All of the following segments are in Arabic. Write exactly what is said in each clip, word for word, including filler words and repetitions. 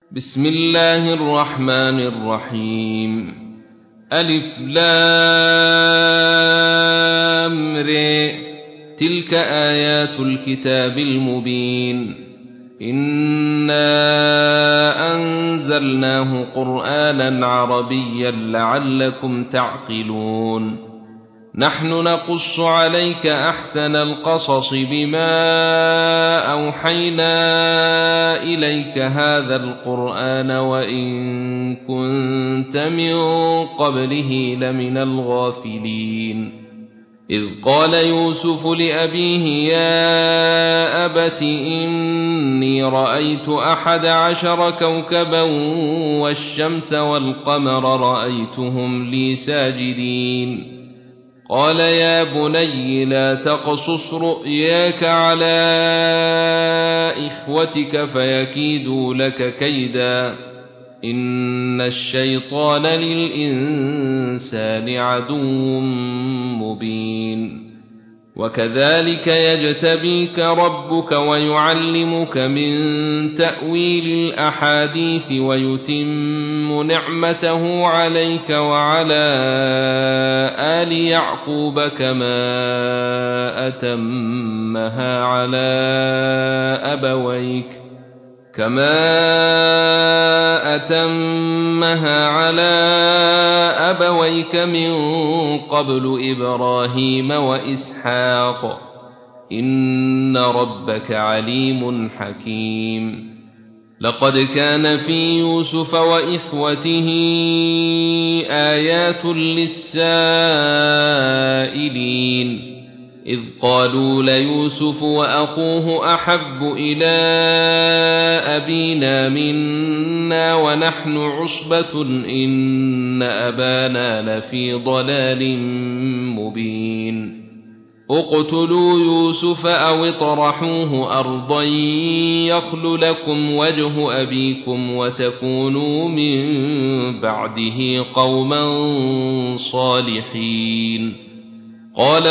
بسم الله الرحمن الرحيم. ألف لام ر. تلك آيات الكتاب المبين. إنا أنزلناه قرآنا عربيا لعلكم تعقلون. نحن نقص عليك أحسن القصص بما أوحينا إليك هذا القرآن وإن كنت من قبله لمن الغافلين. إذ قال يوسف لأبيه يا أبت إني رأيت أحد عشر كوكبا والشمس والقمر رأيتهم لي ساجدين. قال يا بني لا تقصص رؤياك على إخوتك فيكيدوا لك كيدا إن الشيطان للإنسان عدو مبين. وكذلك يجتبيك ربك ويعلمك من تأويل الأحاديث ويتم نعمته عليك وعلى آل يعقوب كما أتمها على أبويك كما أتمها على أبويك من قبل إبراهيم وإسحاق إن ربك عليم حكيم. لقد كان في يوسف وإخوته آيات للسائلين إذ قالوا ليوسف وأخوه أحب إلى أبينا منا ونحن عصبة إن أبانا لفي ضلال مبين. اقتلوا يوسف أو اطرحوه أرضا يخل لكم وجه أبيكم وتكونوا من بعده قوما صالحين. قال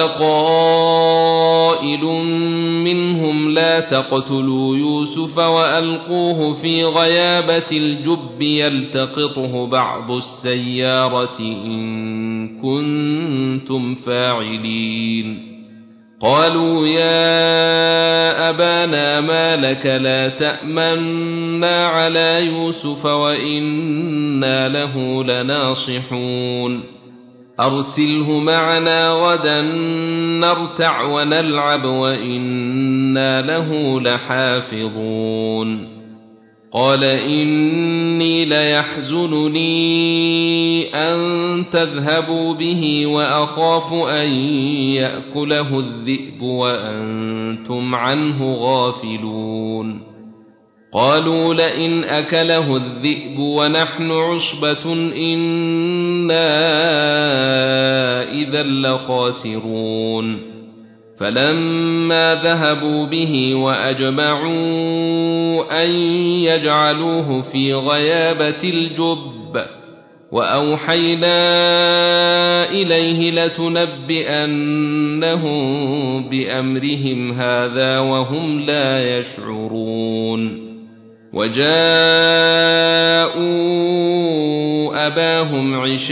قائل منهم لا تقتلوا يوسف وألقوه في غيابة الجب يلتقطه بعض السيارة إن كنتم فاعلين. قالوا يا أبانا ما لك لا تأمنا على يوسف وإنا له لناصحون. أرسله معنا غدا نرتع ونلعب وإنا له لحافظون. قال إني ليحزنني أن تذهبوا به وأخاف أن يأكله الذئب وأنتم عنه غافلون. قالوا لئن أكله الذئب ونحن عصبة إنا إذا لخاسرون. فلما ذهبوا به وأجمعوا أن يجعلوه في غيابة الجب وأوحينا إليه لتنبئنهم بأمرهم هذا وهم لا يشعرون. وجاءوا أباهم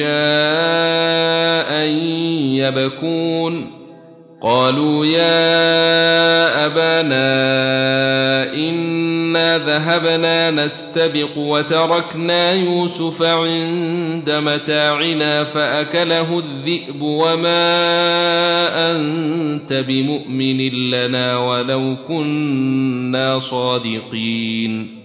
عشاء يبكون. قالوا يا أبانا إنا ذهبنا نستبق وتركنا يوسف عند متاعنا فأكله الذئب وما أنت بمؤمن لنا ولو كنا صادقين.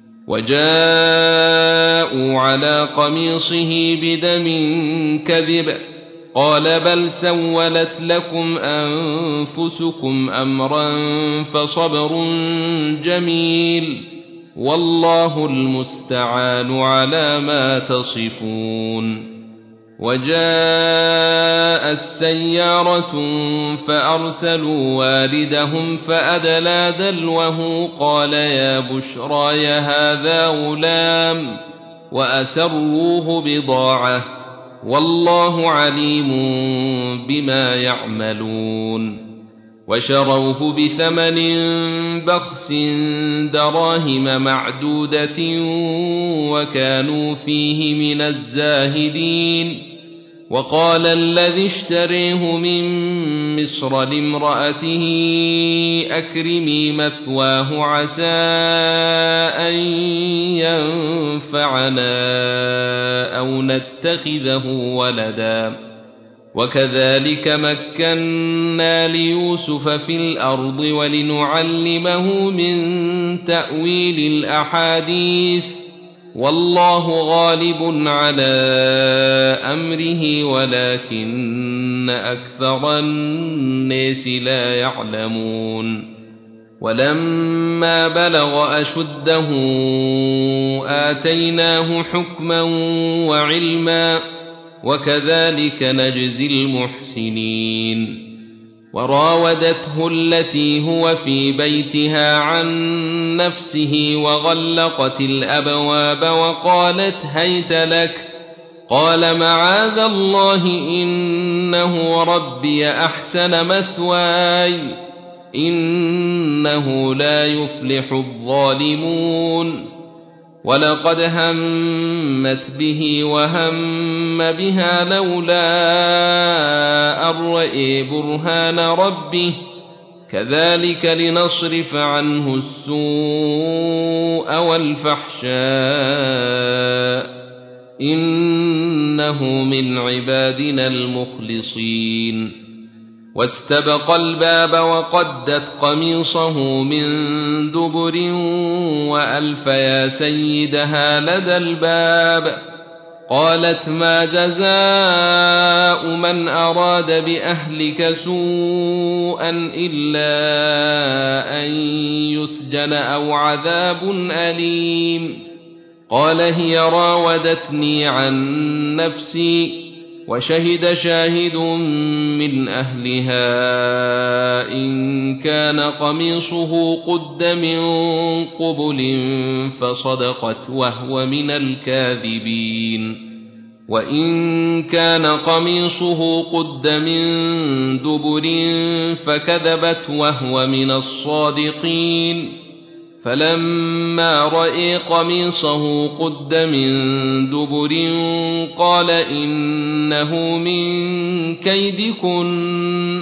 وجاءوا على قميصه بدم كذب قال بل سولت لكم أنفسكم أمرا فصبر جميل والله المستعان على ما تصفون. وجاء السيارة فأرسلوا والدهم فأدلى دلوه قال يا بشرى هذا غلام وأسروه بضاعة والله عليم بما يعملون. وشروه بثمن بخس دراهم معدودة وكانوا فيه من الزاهدين. وقال الذي اشتريه من مصر لامرأته أكرمي مثواه عسى أن ينفعنا أو نتخذه ولدا وكذلك مكنا ليوسف في الأرض ولنعلمه من تأويل الأحاديث والله غالب على أمره ولكن أكثر الناس لا يعلمون. ولما بلغ أشده آتيناه حكما وعلما وكذلك نجزي المحسنين. وراودته التي هو في بيتها عن نفسه وغلقت الأبواب وقالت هيت لك قال معاذ الله إنه ربي أحسن مثواي إنه لا يفلح الظالمون. ولقد همت به وهم بها لولا أن رأى برهان ربه كذلك لنصرف عنه السوء والفحشاء إنه من عبادنا المخلصين. واستبق الباب وقدت قميصه من دبر وألف يا سيدها لدى الباب قالت ما جزاء من أراد بأهلك سوءا إلا أن يسجن أو عذاب أليم. قال هي راودتني عن نفسي وشهد شاهد من أهلها إن كان قميصه قد من قبل فصدقت وهو من الكاذبين وإن كان قميصه قد من دبر فكذبت وهو من الصادقين. فلما رأى قميصه قد من دبر قال إنه من كيدكن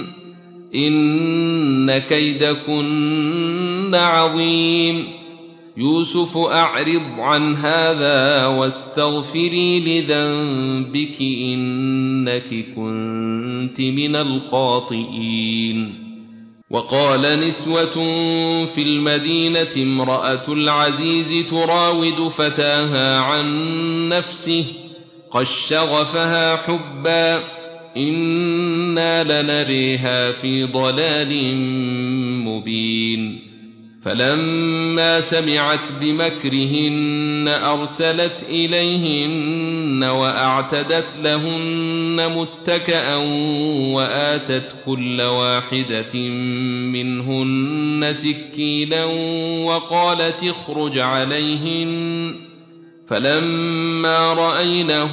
إن كيدكن عظيم. يوسف أعرض عن هذا واستغفري لذنبك إنك كنت من الخاطئين. وقال نسوة في المدينة امرأة العزيز تراود فتاها عن نفسه قد شغفها حبا إنا لنريها في ضلال مبين. فلما سمعت بمكرهن أرسلت إليهن وأعتدت لهن متكئا وآتت كل واحدة منهن سكينا وقالت اخرج عليهن. فلما رأينه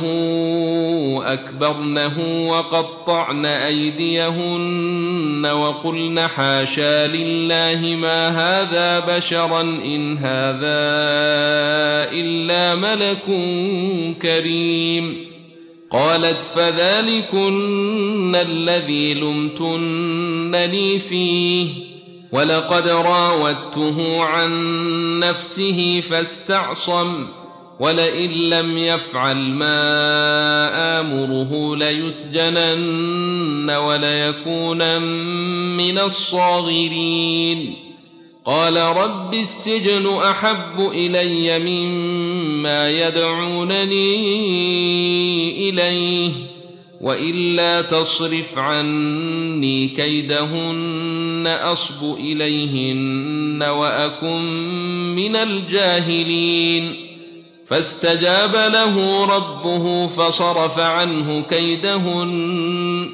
أكبرنه وقطعن أيديهن وقلن حاشا لله ما هذا بشرا إن هذا إلا ملك كريم. قالت فذلكن الذي لمتنني فيه ولقد راودته عن نفسه فاستعصم ولئن لم يفعل ما آمره ليسجنن وليكونن من الصاغرين. قال رب السجن أحب إلي مما يدعونني إليه وإلا تصرف عني كيدهن أصب إليهن وأكن من الجاهلين. فاستجاب له ربه فصرف عنه كيدهن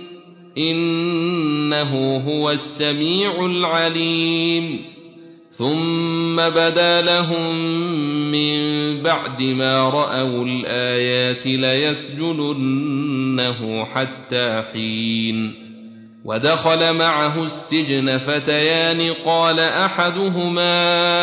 إنه هو السميع العليم. ثم بدا لهم من بعد ما رأوا الآيات ليسجننه حتى حين. ودخل معه السجن فتيان قال أحدهما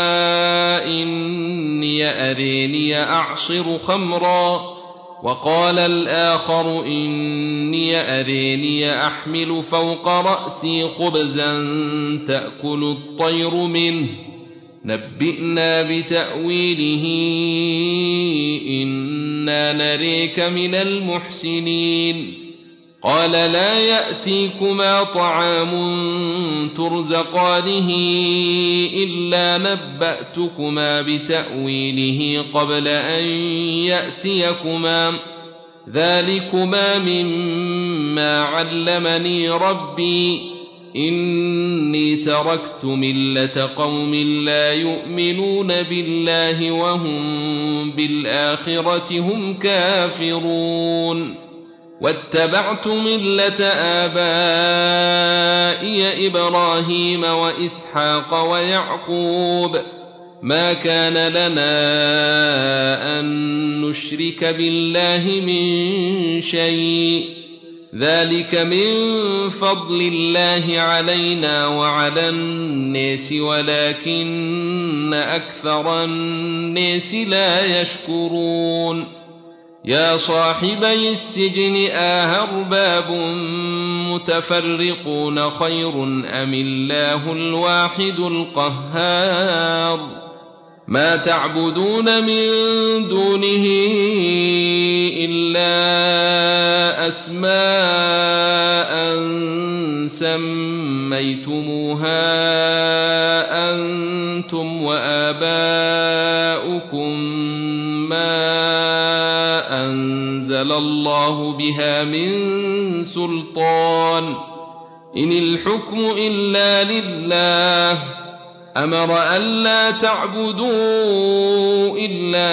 إني أريني أعصر خمرا وقال الآخر إني أريني أحمل فوق رأسي خبزا تأكل الطير منه نبئنا بتأويله إنا نريك من المحسنين قال لا يأتيكما طعام ترزقانه إلا نبأتكما بتأويله قبل أن يأتيكما ذلكما مما علمني ربي إني تركت ملة قوم لا يؤمنون بالله وهم بالآخرة هم كافرون واتبعت ملة آبائي إبراهيم وإسحاق ويعقوب ما كان لنا أن نشرك بالله من شيء ذلك من فضل الله علينا وعلى الناس ولكن أكثر الناس لا يشكرون يا صاحبي السجن أأرباب متفرقون خير أم الله الواحد القهار ما تعبدون من دونه إلا أسماء سميتموها أنتم وآباؤكم ما أنزل الله بها من سلطان إن الحكم إلا لله أمر ألا تعبدوا إلا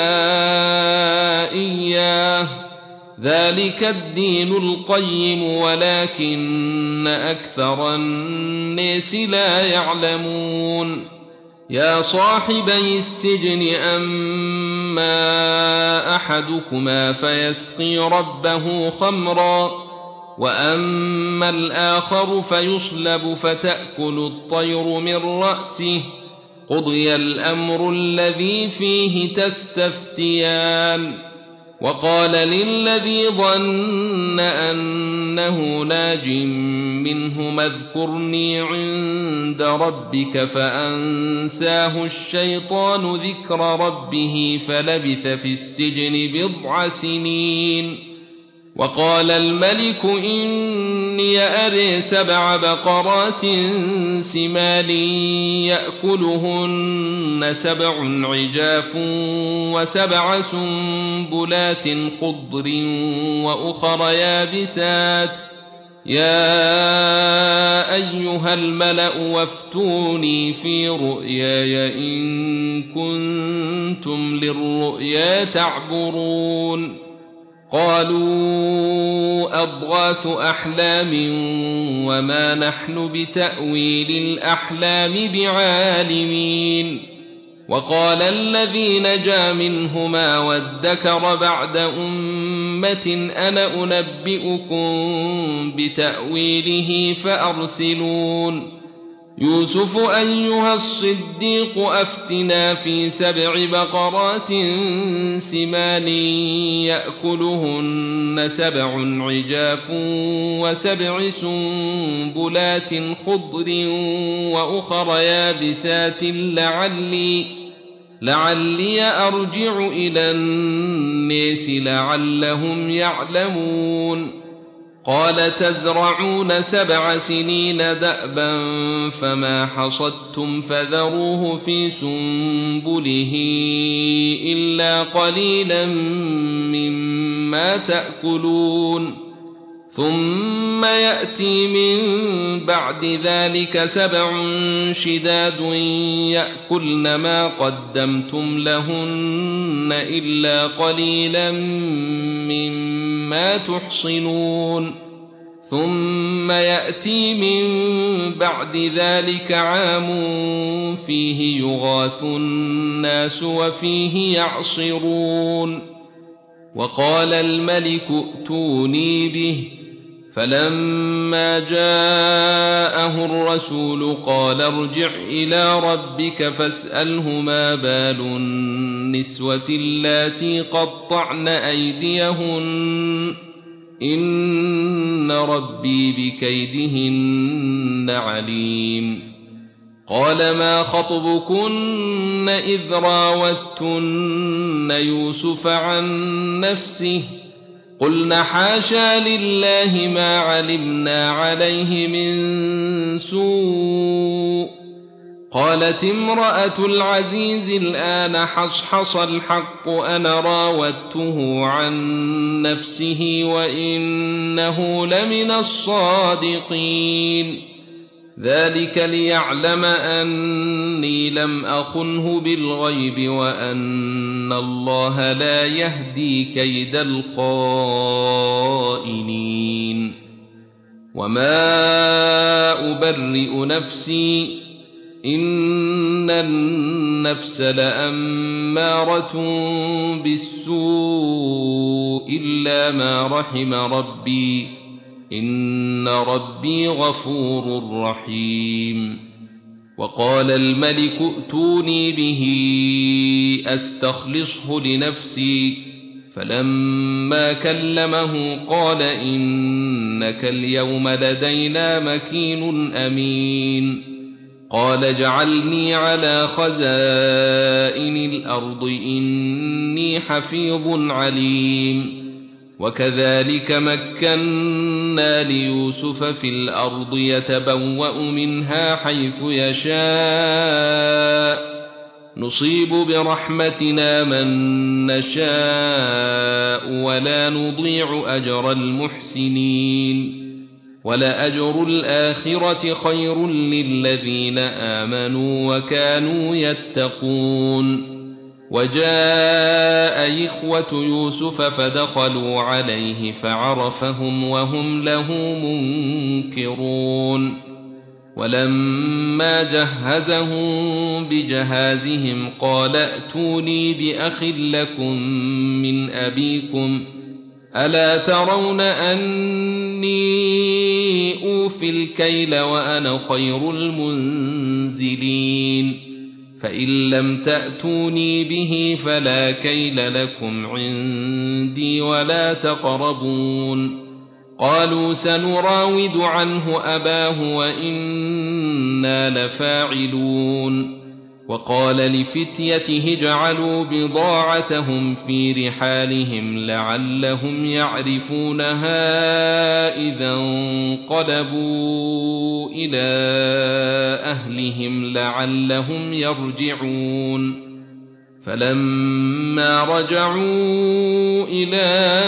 إياه ذلك الدين القيم ولكن أكثر الناس لا يعلمون يا صاحبي السجن أما أحدكما فيسقي ربه خمرا وأما الآخر فيصلب فتأكل الطير من رأسه قضي الأمر الذي فيه تستفتيان وقال للذي ظن أنه ناج منهما اذكرني عند ربك فأنساه الشيطان ذكر ربه فلبث في السجن بضع سنين وقال الملك إني أري سبع بقرات سمان يأكلهن سبع عجاف وسبع سنبلات خضر وأخر يابسات يا أيها الملأ وافتوني في رؤياي إن كنتم للرؤيا تعبرون قالوا أضغاث أحلام وما نحن بتأويل الأحلام بعالمين وقال الذي نجا منهما وادكر بعد أمة أنا أنبئكم بتأويله فأرسلون يوسف أيها الصديق أفتنا في سبع بقرات سمان يأكلهن سبع عجاف وسبع سنبلات خضر وأخر يابسات لعلي, لعلي أرجع إلى الناس لعلهم يعلمون قال تزرعون سبع سنين دأبا فما حصدتم فذروه في سنبله إلا قليلا مما تأكلون ثم يأتي من بعد ذلك سبع شداد يأكلن ما قدمتم لهن إلا قليلا مما تحصنون ثم يأتي من بعد ذلك عام فيه يغاث الناس وفيه يعصرون وقال الملك ائتوني به فلما جاءه الرسول قال ارجع إلى ربك فاسأله ما بال النسوة اللاتي قطعن أيديهن إن ربي بكيدهن عليم. قال ما خطبكن إذ راوتن يوسف عن نفسه قلن حاشا لله ما علمنا عليه من سوء. قالت امرأة العزيز الآن حصحص الحق أنا راودته عن نفسه وإنه لمن الصادقين. ذلك ليعلم أني لم أخنه بالغيب وأن الله لا يهدي كيد الخائنين. وما أبرئ نفسي إن النفس لأمارة بالسوء إلا ما رحم ربي إن ربي غفور رحيم. وقال الملك ائتوني به أستخلصه لنفسي فلما كلمه قال إنك اليوم لدينا مكين أمين. قال اجعلني على خزائن الأرض إني حفيظ عليم. وكذلك مكنا ليوسف في الأرض يتبوأ منها حيث يشاء نصيب برحمتنا من نشاء ولا نضيع أجر المحسنين. ولأجر الآخرة خير للذين آمنوا وكانوا يتقون. وجاء إخوة يوسف فدخلوا عليه فعرفهم وهم له منكرون. ولما جهزهم بجهازهم قال ائتوني بأخ لكم من أبيكم ألا ترون أني أوفي الكيل وأنا خير المنزلين. فإن لم تأتوني به فلا كيل لكم عندي ولا تقربون. قالوا سنراود عنه أباه وإنا لفاعلون. وقال لفتيته اجعلوا بضاعتهم في رحالهم لعلهم يعرفونها إذا انقلبوا إلى أهلهم لعلهم يرجعون. فلما رجعوا إلى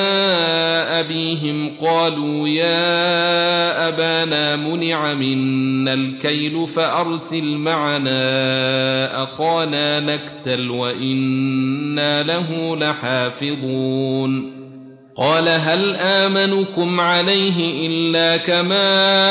أبيهم قالوا يا أبانا منع منا الكيل فأرسل معنا أخانا نكتل وإنا له لحافظون. قال هل آمنكم عليه إلا كما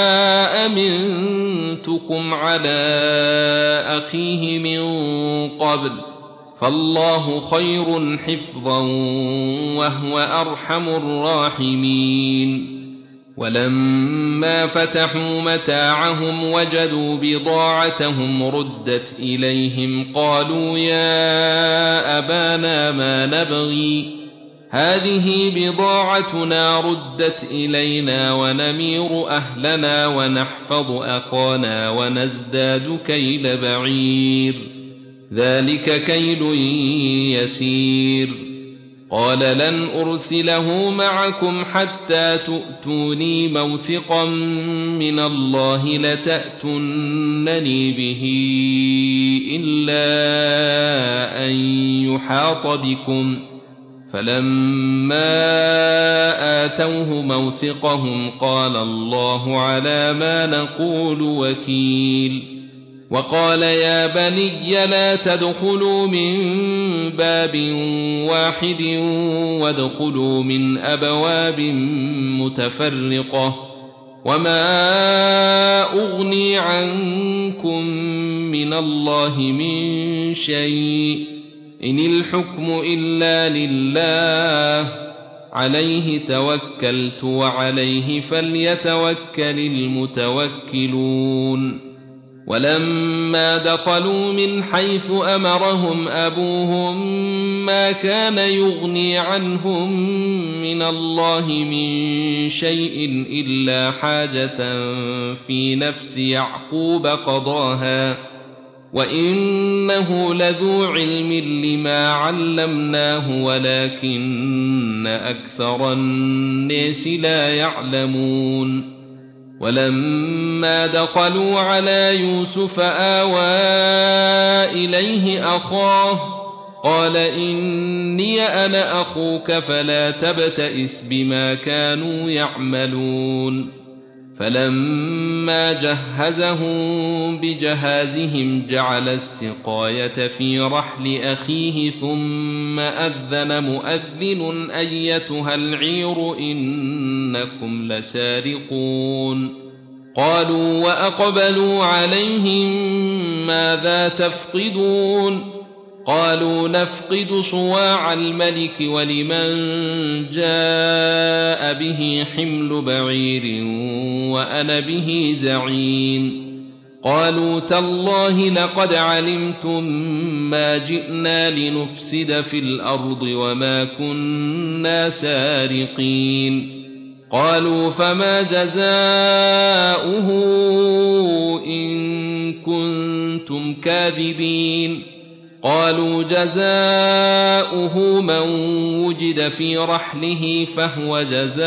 أمنتكم على أخيه من قبل فالله خير حفظا وهو أرحم الراحمين. ولما فتحوا متاعهم وجدوا بضاعتهم ردت إليهم قالوا يا أبانا ما نبغي هذه بضاعتنا ردت إلينا ونمير أهلنا ونحفظ أخانا ونزداد كيل بعير ذلك كيل يسير. قال لن أرسله معكم حتى تؤتوني موثقا من الله لتأتونني به إلا أن يحاط بكم. فلما آتوه موثقهم قال الله على ما نقول وكيل. وقال يا بني لا تدخلوا من باب واحد وادخلوا من أبواب متفرقة وما أغني عنكم من الله من شيء إن الحكم إلا لله عليه توكلت وعليه فليتوكل المتوكلون ولما دخلوا من حيث أمرهم أبوهم ما كان يغني عنهم من الله من شيء إلا حاجة في نفس يعقوب قضاها وإنه لذو علم لما علمناه ولكن أكثر الناس لا يعلمون ولما دخلوا على يوسف آوى إليه أخاه قال إني أنا أخوك فلا تبتئس بما كانوا يعملون فلما جهزهم بجهازهم جعل السقاية في رحل أخيه ثم أذن مؤذن أيتها العير إنكم لسارقون قالوا وأقبلوا عليهم ماذا تفقدون قالوا نفقد صواع الملك ولمن جاء به حمل بعير وأنا به زعيم قالوا تالله لقد علمتم ما جئنا لنفسد في الأرض وما كنا سارقين قالوا فما جزاؤه إن كنتم كاذبين قالوا جزاؤه من وجد في رحله فهو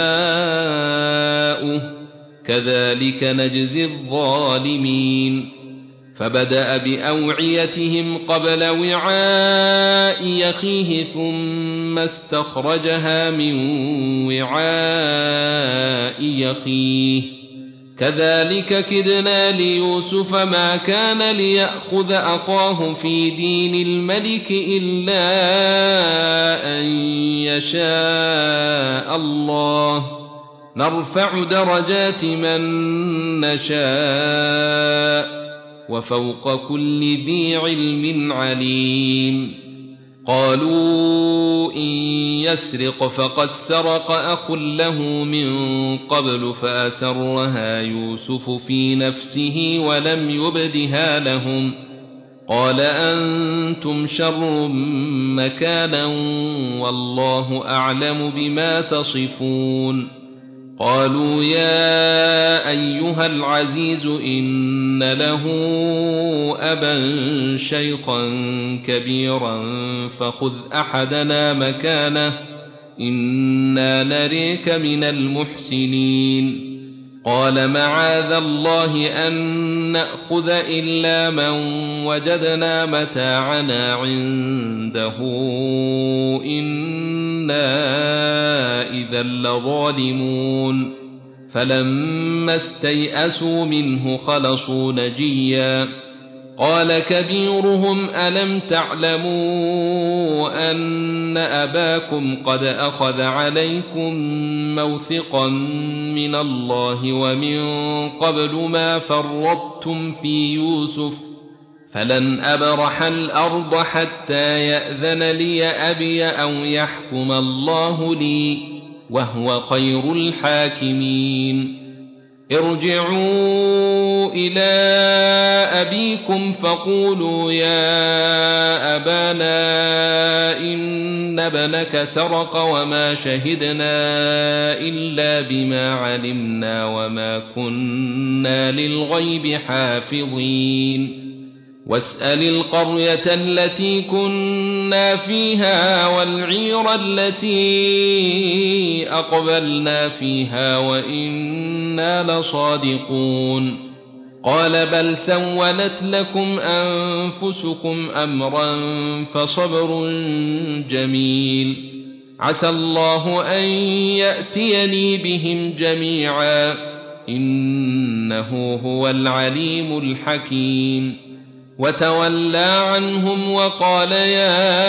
جزاؤه كذلك نجزي الظالمين فبدأ بأوعيتهم قبل وعاء يخيه ثم استخرجها من وعاء يخيه كذلك كدنا ليوسف ما كان ليأخذ أخاه في دين الملك إلا أن يشاء الله نرفع درجات من نشاء وفوق كل ذي علم عليم قالوا إن يسرق فقد سرق أخ له من قبل فأسرها يوسف في نفسه ولم يبدها لهم قال أنتم شر مكانا والله أعلم بما تصفون قالوا يا أيها العزيز إن له أبا شيخا كبيرا فخذ أحدنا مكانه إنا نريك من المحسنين قال معاذ الله أن نأخذ إلا من وجدنا متاعنا عنده إنا إذا لظالمون فلما استيئسوا منه خلصوا نجيا قال كبيرهم ألم تعلموا أن أباكم قد أخذ عليكم موثقا من الله ومن قبل ما فرطتم في يوسف فلن أبرح الأرض حتى يأذن لي أبي أو يحكم الله لي وهو خير الحاكمين ارجعوا إلى أبيكم فقولوا يا أبانا إن ابنك سرق وما شهدنا إلا بما علمنا وما كنا للغيب حافظين واسأل القرية التي كنا فيها والعير التي أقبلنا فيها وإنا لصادقون قال بل سولت لكم أنفسكم أمرا فصبر جميل عسى الله أن يأتيني بهم جميعا إنه هو العليم الحكيم وتولى عنهم وقال يا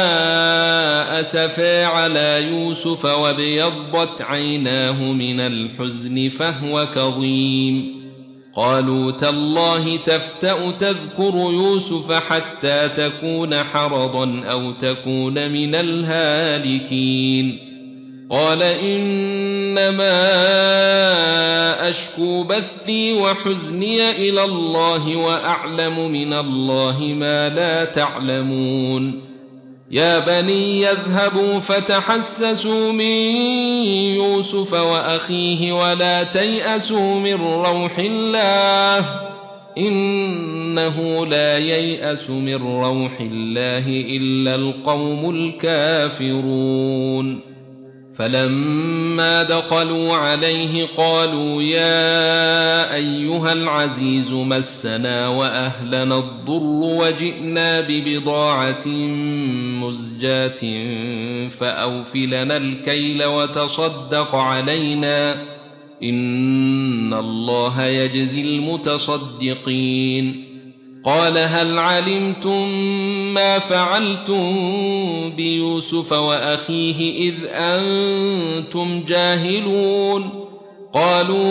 أسفا على يوسف وابيضت عيناه من الحزن فهو كظيم قالوا تالله تفتأ تذكر يوسف حتى تكون حرضا أو تكون من الهالكين قال إنما أشكو بثي وحزني إلى الله وأعلم من الله ما لا تعلمون يا بني يذهبوا فتحسسوا من يوسف وأخيه ولا تيأسوا من روح الله إنه لا ييأس من روح الله إلا القوم الكافرون فلما دخلوا عليه قالوا يا أيها العزيز مسنا وأهلنا الضر وجئنا ببضاعة مزجاة فأوف لنا الكيل وتصدق علينا إن الله يجزي المتصدقين قال هل علمتم ما فعلتم بيوسف وأخيه إذ أنتم جاهلون قالوا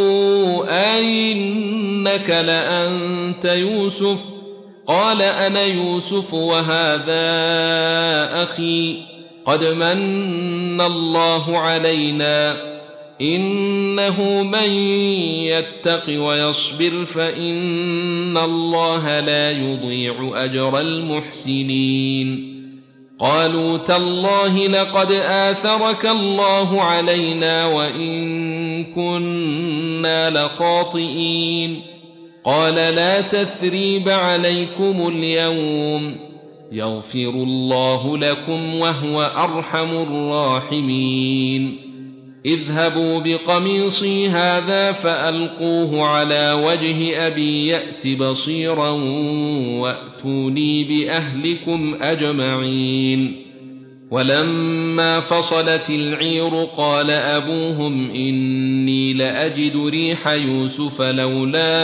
أئنك لأنت يوسف قال أنا يوسف وهذا أخي قد من الله علينا إنه من يتق ويصبر فإن الله لا يضيع أجر المحسنين قالوا تالله لقد آثرك الله علينا وإن كنا لخاطئين قال لا تثريب عليكم اليوم يغفر الله لكم وهو أرحم الراحمين اذهبوا بقميصي هذا فألقوه على وجه أبي يأت بصيرا وأتوني بأهلكم أجمعين ولما فصلت العير قال أبوهم إني لأجد ريح يوسف لولا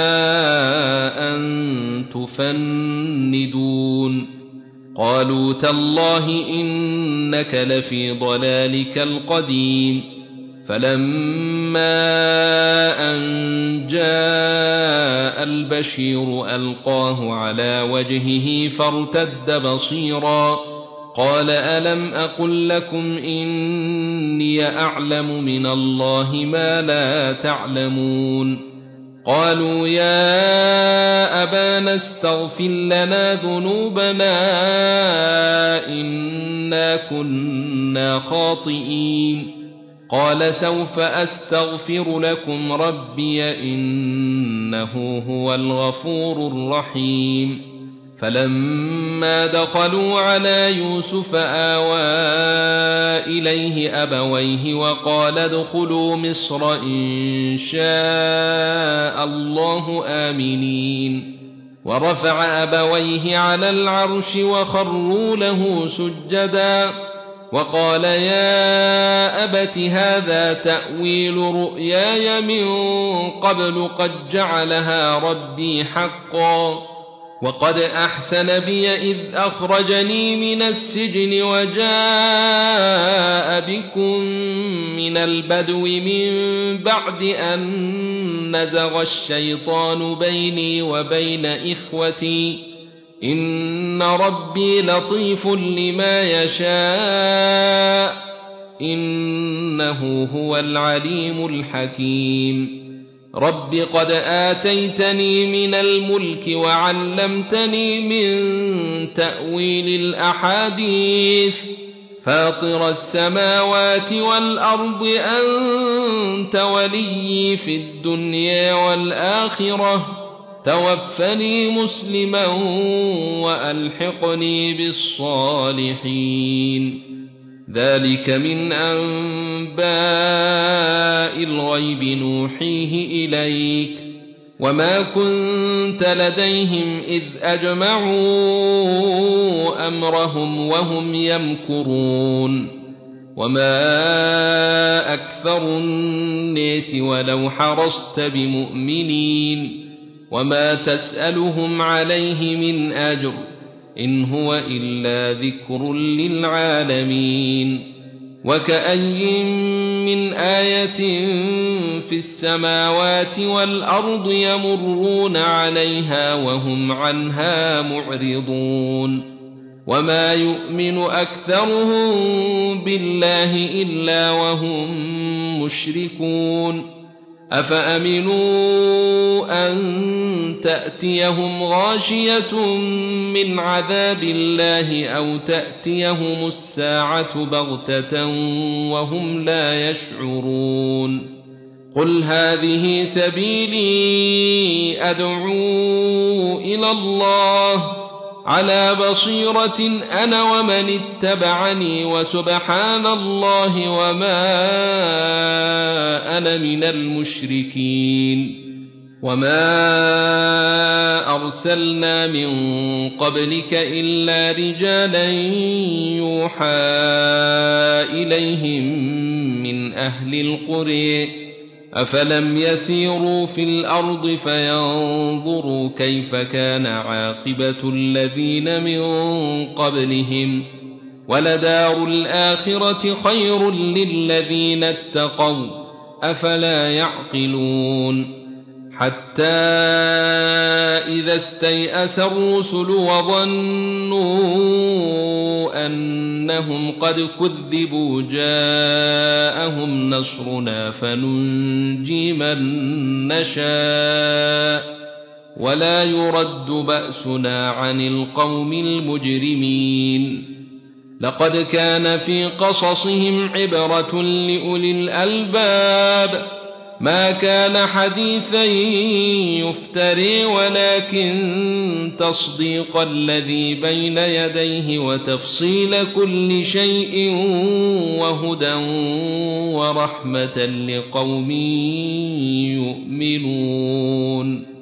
أن تفندون قالوا تالله إنك لفي ضلالك القديم فلما أن جاء البشير ألقاه على وجهه فارتد بصيرا قال ألم أقل لكم إني أعلم من الله ما لا تعلمون قالوا يا أبانا استغفر لنا ذنوبنا إنا كنا خاطئين قال سوف أستغفر لكم ربي إنه هو الغفور الرحيم فلما دخلوا على يوسف آوى إليه أبويه وقال ادخلوا مصر إن شاء الله آمنين ورفع أبويه على العرش وخروا له سجدا وقال يا أبت هذا تأويل رؤياي من قبل قد جعلها ربي حقا وقد أحسن بي إذ أخرجني من السجن وجاء بكم من البدو من بعد أن نزغ الشيطان بيني وبين إخوتي إن ربي لطيف لما يشاء إنه هو العليم الحكيم رب قد آتيتني من الملك وعلمتني من تأويل الأحاديث فاطر السماوات والأرض أنت ولي في الدنيا والآخرة توفني مسلما وألحقني بالصالحين ذلك من أنباء الغيب نوحيه إليك وما كنت لديهم إذ أجمعوا أمرهم وهم يمكرون وما أكثر الناس ولو حرصت بمؤمنين وما تسألهم عليه من أجر إن هو إلا ذكر للعالمين وكأي من آية في السماوات والأرض يمرون عليها وهم عنها معرضون وما يؤمن أكثرهم بالله إلا وهم مشركون أفأمنوا أن تأتيهم غاشية من عذاب الله أو تأتيهم الساعة بغتة وهم لا يشعرون قل هذه سبيلي أدعو إلى الله على بصيرة أنا ومن اتبعني وسبحان الله وما أنا من المشركين وما أرسلنا من قبلك إلا رجالا يوحى إليهم من أهل القرى أفلم يسيروا في الأرض فينظروا كيف كان عاقبة الذين من قبلهم ولدار الآخرة خير للذين اتقوا أفلا يعقلون حتى إذا استيأس الرسل وظنوا أنهم قد كذبوا جاءهم نصرنا فننجي من نشاء ولا يرد بأسنا عن القوم المجرمين لقد كان في قصصهم عبرة لأولي الألباب ما كان حديثا يفتري ولكن تصديق الذي بين يديه وتفصيل كل شيء وهدى ورحمة لقوم يؤمنون